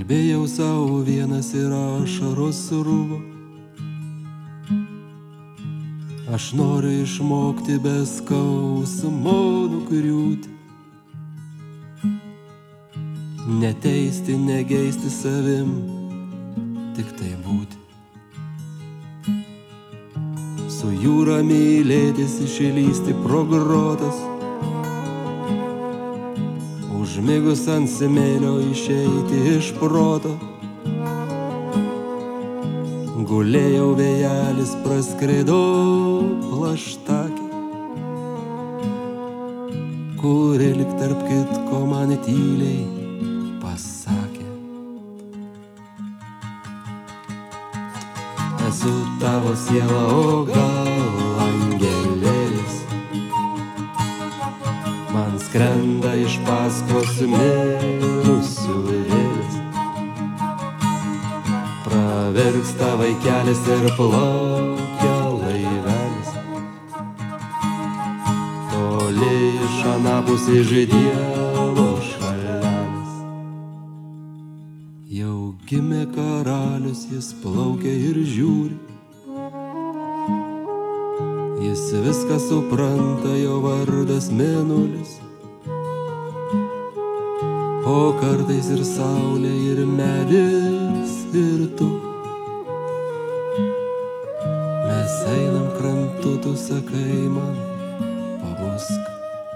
Kalbėjau savo vienas ir ašaros srūvo. Aš noriu išmokti be skausmo nukriūti, neteisti, negeisti savim, tik tai būti. Su jūra mylėtis, išlysti pro grotas, užmigus ant smėlio išeiti iš proto. Gulėjau, vėjelis praskrido plaštakį, kuri lyg tarp kitko man tyliai pasakė: esu tavo siela, o gal angelėlis. Man skrenda iš paskos mirusių vėlis. Pravirksta vaikelis ir plaukia laivelis. Toli iš anapus iš Dievo šalelis. Jau gimė karalius, jis plaukia ir žiūri. Jis viską supranta, jo vardas Mėnulis. O kartais ir saulė, ir medis, ir tu. Mes einam krantu, tu sakai man, pabusk.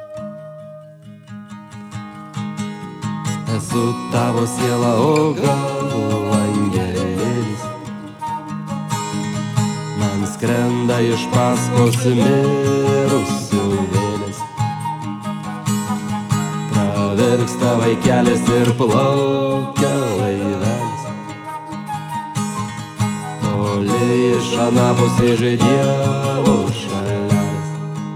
Esu tavo siela, o gal angelėlis. Man skrenda iš paskos mirusių vėlis. Pravirksta vaikelis ir plaukia laivelis. Toli iš anapus iš Dievo šalelis.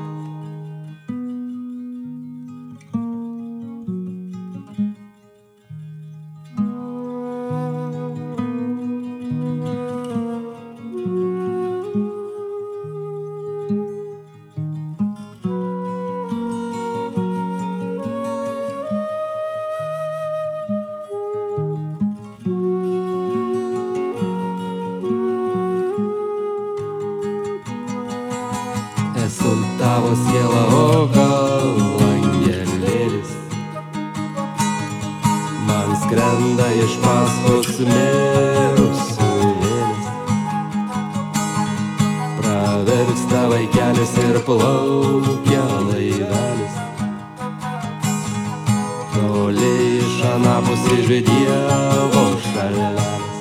Esu tavo siela, o gal angelėlis. Man skrenda iš paskos mirusių vėlis. Pravirksta vaikelis ir plaukia laivelis. Toli iš anapus iš Dievo šalelis.